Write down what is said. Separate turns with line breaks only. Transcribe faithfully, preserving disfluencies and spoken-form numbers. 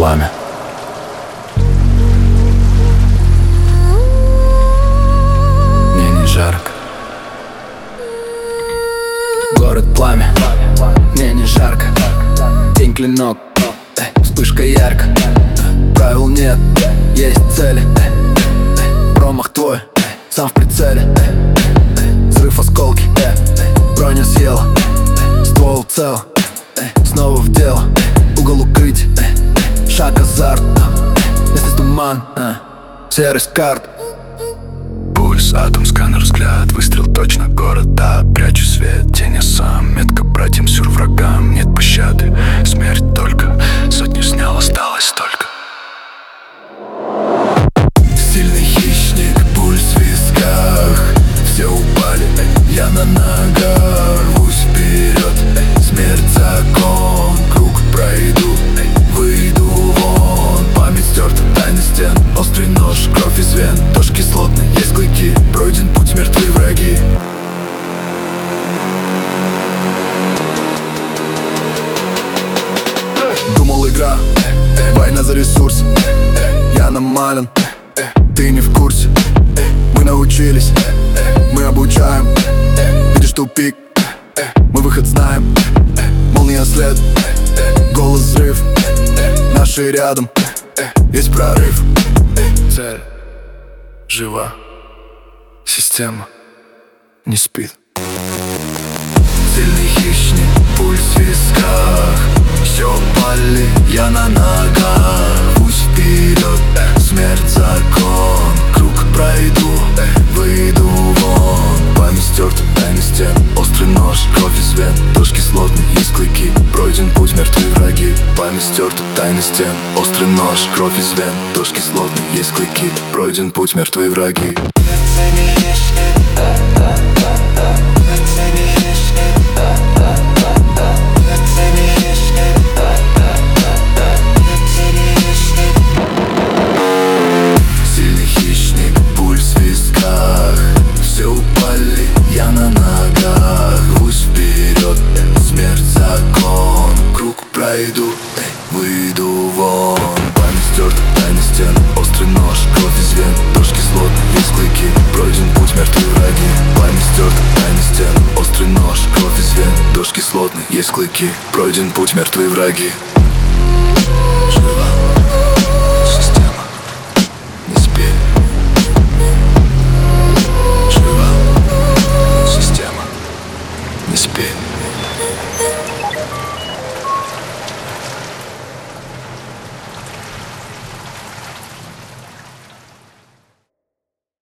пламя. Мне не жарко. Город пламя, мне не жарко. День клинок, вспышка ярко. Правил нет, есть цели. Промах твой, сам в прицеле. Взрыв осколки, броня съела. Ствол цел, снова в дело. Угол укрыть, шаг азарт. Здесь туман, серость карт.
Пульс, атом, сканер, взгляд, выстрел точно, город, да. Прячу свет, тень, я сам. Метка братьям, сюр врагам. Нет пощады, смерть только. Сотню снял, осталось только. Сильный хищник, пульс в висках. Все упали, я на ногах. Рвусь вперед, смерть закон. Круг пройду, выйду вон. Память стерта, тайны стен. Острый нож, кровь из вен. Дождь кислотный, есть клыки. Пройден путь, мертвые враги. Думал, игра, война за ресурс. Я намален, ты не в курсе. Мы научились, мы обучаем. Видишь тупик, мы выход знаем. Молния след, голос взрыв. Наши рядом, есть прорыв. Цель жива, система не спит. Сильный хищник, пульс в висках. Все пали, я на ногах. Пусть вперед, смерть закон. Круг пройду, выйду вон. Память стерта, тайны стен. Острый нож, кровь из вен. Дождь кислотный, есть клыки. Пройден путь, мертвые враги. Память стерта, тайны стен. Острый нож, кровь из вен. Дождь кислотный, есть клыки. Пройден путь, мертвые враги. Сильный хищник, пульс в висках. Все упали, я на ногах. Пусть вперед, смерть закон. Круг пройду, выйду вон. Память стерта, тайны стен. Острый нож, кровь из вен. Дождь кислотный, есть клыки. Пройден путь, мертвые враги. Память стерта, тайны стен. Острый нож, кровь из вен. Дождь кислотный, есть клыки. Пройден путь, мертвые враги. Жива система, не спи. Жива система, не спи.